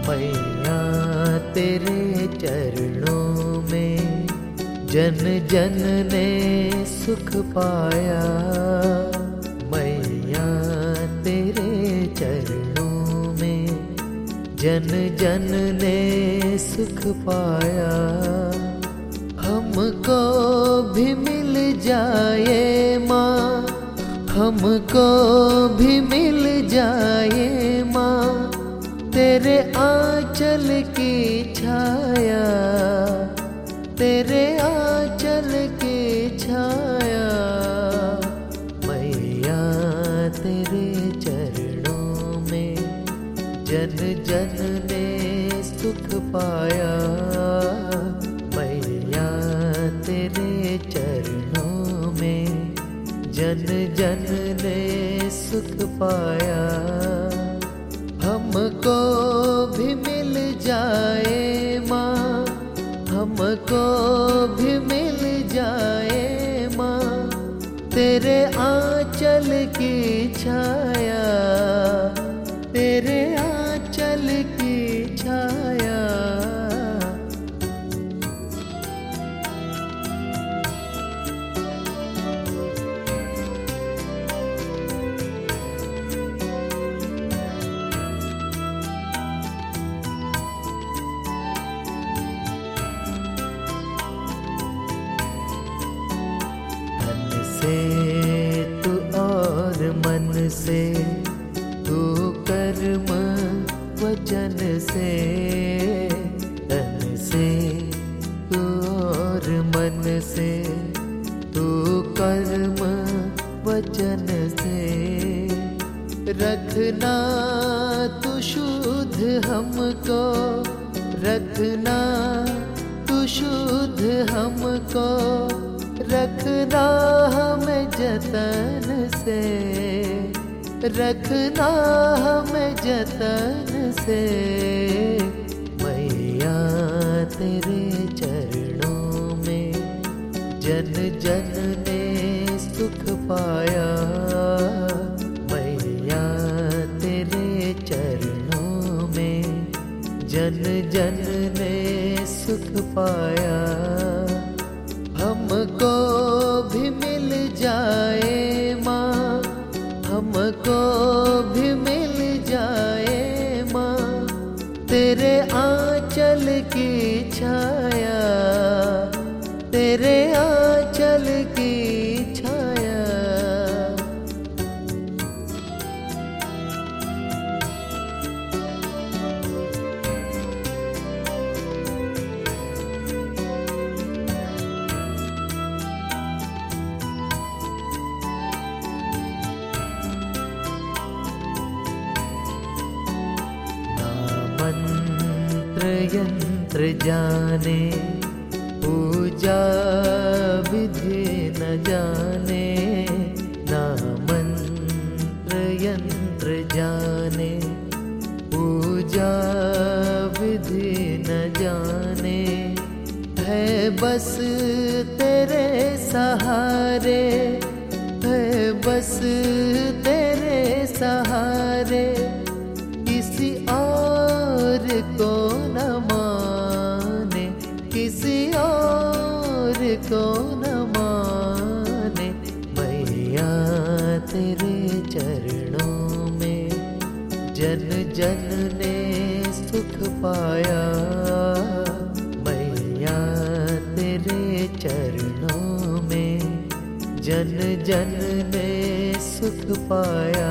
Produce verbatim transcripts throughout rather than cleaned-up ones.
मैया तेरे चरणों में जन जन ने सुख पाया। मैया तेरे चरणों में जन जन ने सुख पाया। हमको भी मिल जाए माँ, हमको भी मिल जाए माँ, तेरे आंचल की छाया, तेरे आंचल की छाया। मैया तेरे चरणों में जन जन ने सुख पाया। मैया तेरे चरणों में जन जन ने सुख पाया। हमको भी मिल जाए माँ, हमको भी मिल जाए माँ, तेरे आंचल की छाया, तेरे आंचल की छाया। से तू और मन से, तू कर्म वचन से, तन से तू और मन से, तू कर्म वचन से, रखना तू शुद्ध हमको, रखना तू शुद्ध हमको, रखना हमें जतन से, रखना हमें जतन से। मैया तेरे चरणों में जन जन ने सुख पाया। मैया तेरे चरणों में जन जन ने सुख पाया। हमको भी मिल जाए माँ, हमको भी मिल जाए माँ, तेरे आंचल की छाया, तेरे आंचल की छाया। मंत्र यंत्र जाने, पूजा विधि न जाने, ना मंत्र यंत्र जाने, पूजा विधि न जाने, है बस तेरे सहारे, है बस तेरे सहारे, किसी और को न माने, किसी और को न माने। मैया तेरे चरणों में जन जन ने सुख पाया। मैया तेरे चरणों में जन जन ने सुख पाया।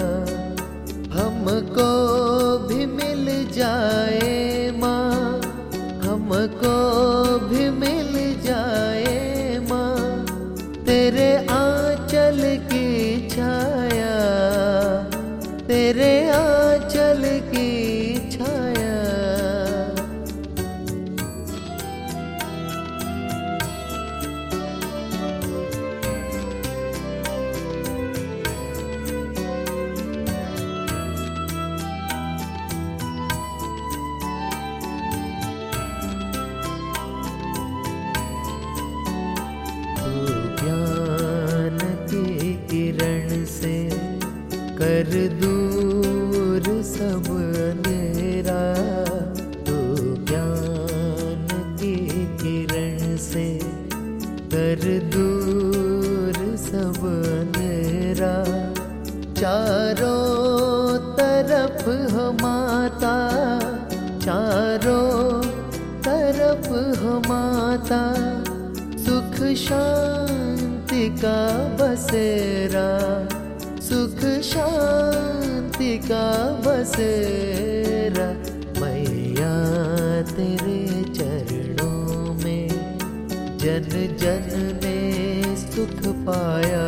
हमको भी मिल जाए माँ, हमको भी मिल जाए माँ, तेरे आंचल की छाया, तेरे आंचल की छाया। ज्ञान की किरण से कर दूर सब अंधेरा, हो माता, चारों तरफ हो माता, सुख शांति का बसेरा, सुख शांति का बसेरा। मैया तेरे चरणों में जन जन ने सुख पाया,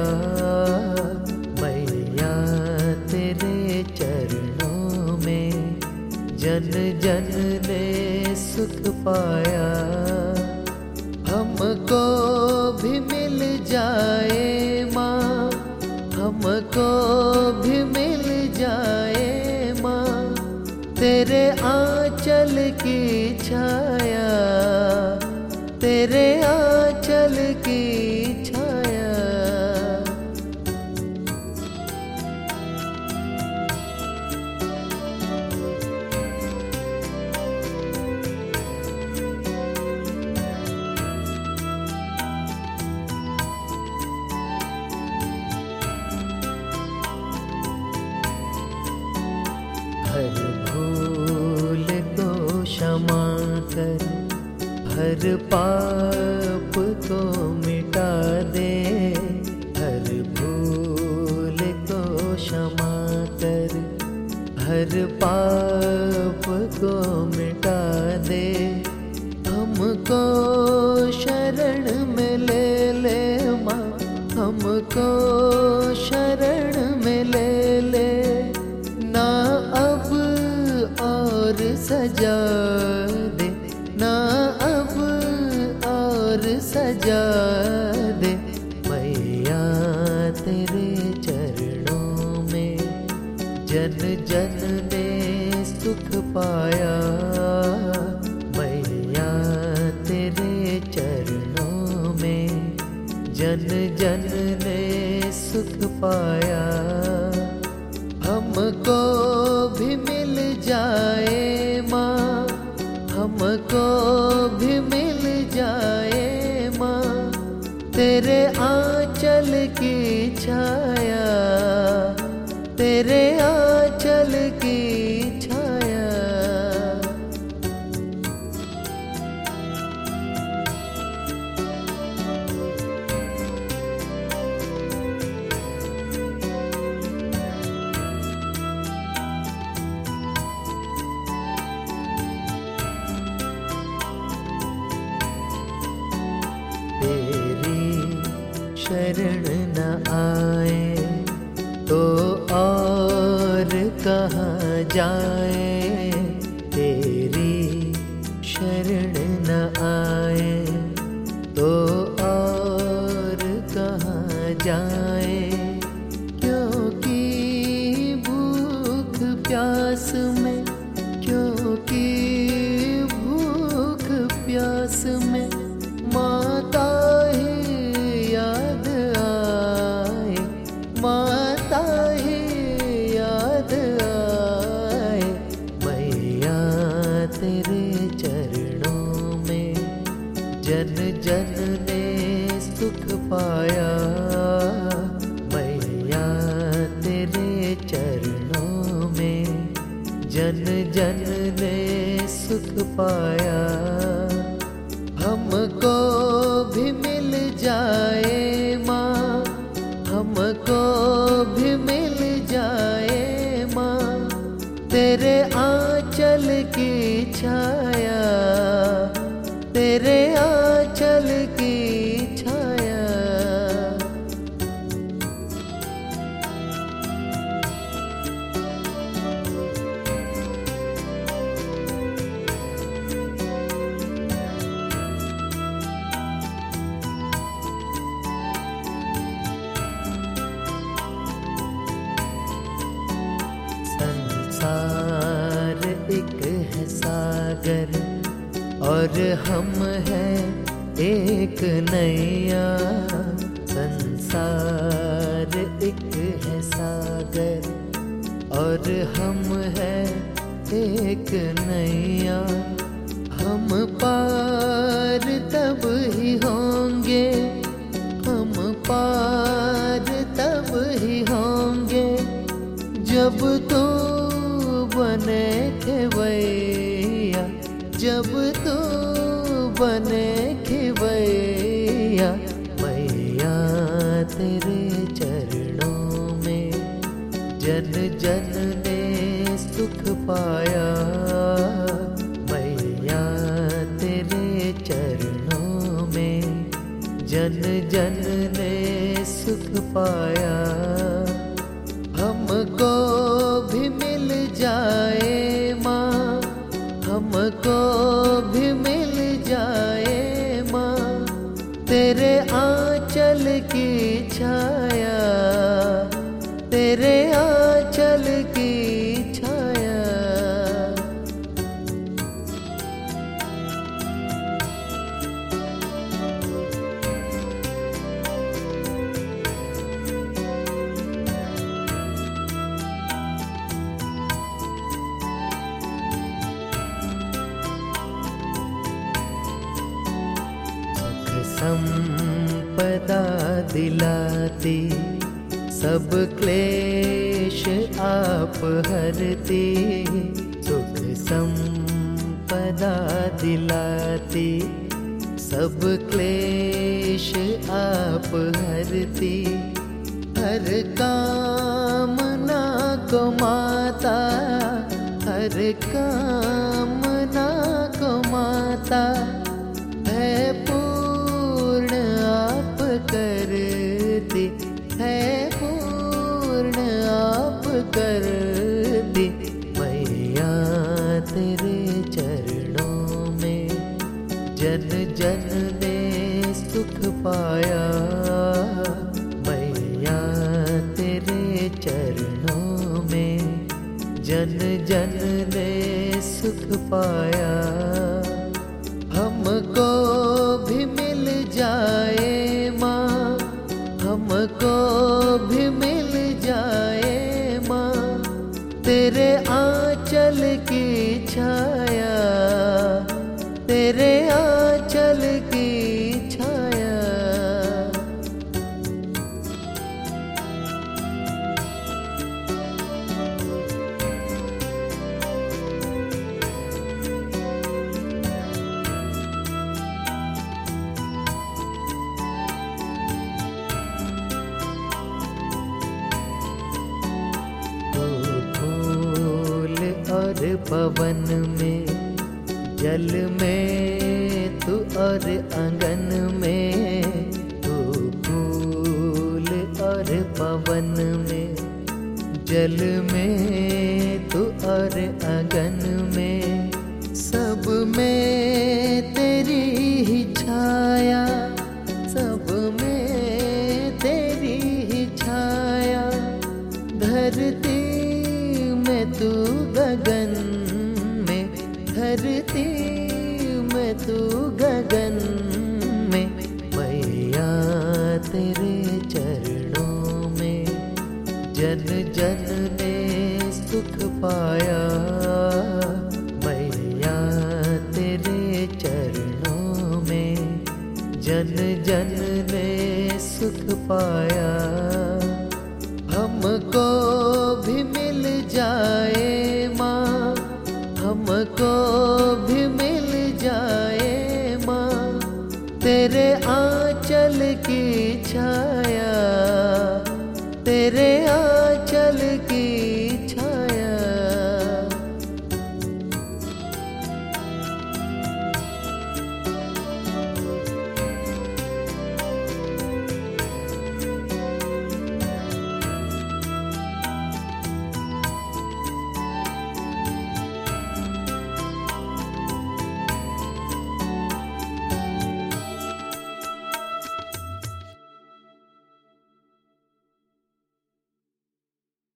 मैया तेरे चरणों में जन जन ने सुख पाया। हमको भी मिल जाए माँ, हमको भी मिल जाए माँ, तेरे आंचल की छाया, तेरे आंचल की छाया। हर भूल को क्षमा कर, हर पाप को मिटा दे, हर भूल को क्षमा कर, हर पाप को मिटा दे। हमको शरण में ले ले माँ, हमको शरण में ले ले, ना अब और सजा दे, ना अब और सजा दे। मैया तेरे चरणों में जन जन ने सुख पाया, मैया तेरे चरणों में जन जन ने सुख पाया। हमको भी मिल जाए माँ, हमको भी मिल जाए माँ, तेरे आंचल की छाया, तेरे आंचल की छाया। तेरी शरण न आए तो और कहाँ जाए, तेरी शरण न आए तो और कहाँ जाए। क्योंकि भूख प्यास में, क्योंकि भूख प्यास में माता ही याद आए, माता ही याद आए। मैया तेरे चरणों में जन जन ने सुख पाया, मैया तेरे चरणों में जन जन ने सुख पाया। हमको भी मिल जाए माँ, हमको भी मिल जाए माँ, तेरे आंचल की छाया, तेरे आंचल की छाया। संसार एक है सागर और हम हैं एक नैया, संसार एक है सागर और हम हैं एक नैया। हम पार तब ही होंगे, हम पार तब ही होंगे जब तू बन बने खिवैया, जब तू बने खिवैया, मैया तेरे चरणों में जन जन ने सुख पाया। मैया तेरे चरणों में जन जन ने सुख पाया। हमको भी मिल जाए माँ, हमको भी मिल जाए माँ, तेरे आंचल की छाया, तेरे आंचल की छाया। संपदा दिलाती, सब क्लेश आप हरती। सुख संपदा दिलाती, सब क्लेश आप हरती। हर कामना को माता, हर कामना को माता है पूर्ण आप करती, है पूर्ण आप करती। मैया तेरे चरणों में जन जन ने सुख पाया। मैया तेरे चरणों में जन जन ने सुख पाया। हमको भी मिल जाए माँ, हमको भी मिल जाए माँ, तेरे आंचल की छाया, तेरे आंचल की छाया। और पवन में, जल में तू और आंगन में, तू फूल और पवन में, जल में तू और आंगन में, सब में तेरी ही छाया, सब में तेरी ही छाया। धरती में तू गगन में, धरती में तू गगन में, मैया तेरे चरणों में जन जन ने सुख पाया। मैया तेरे चरणों में जन जन